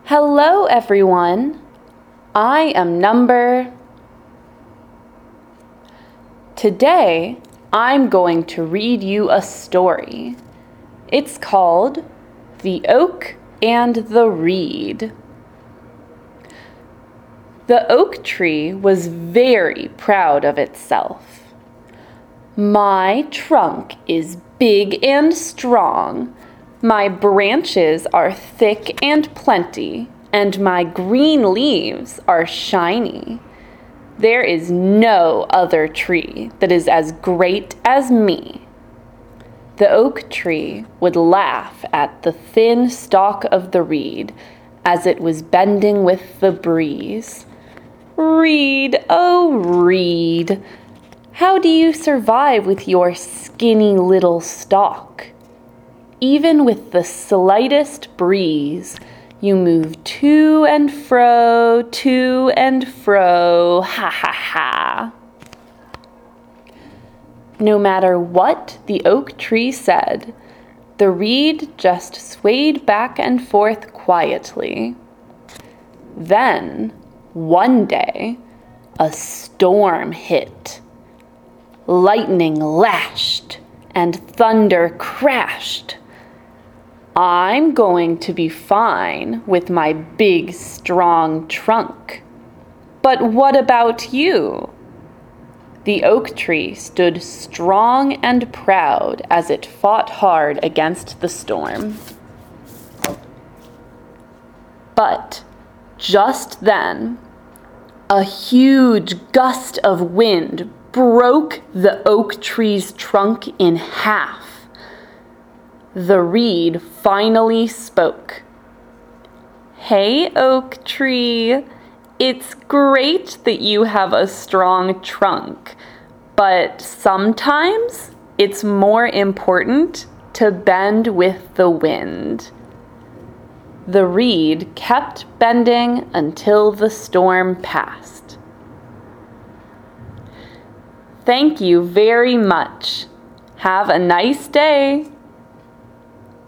Hello, everyone. I am Number. Today, I'm going to read you a story. It's called The Oak and the Reed. The oak tree was very proud of itself. My trunk is big and strong. My branches are thick and plenty, and my green leaves are shiny. There is no other tree that is as great as me. The oak tree would laugh at the thin stalk of the reed as it was bending with the breeze. Reed, oh reed, how do you survive with your skinny little stalk? Even with the slightest breeze, you move to and fro, ha ha ha. No matter what the oak tree said, the reed just swayed back and forth quietly. Then, one day, a storm hit. Lightning lashed and thunder crashed. I'm going to be fine with my big, strong trunk. But what about you? The oak tree stood strong and proud as it fought hard against the storm. But just then, a huge gust of wind broke the oak tree's trunk in half. The reed finally spoke. Hey, oak tree, it's great that you have a strong trunk, but sometimes it's more important to bend with the wind. The reed kept bending until the storm passed. Thank you very much. Have a nice day.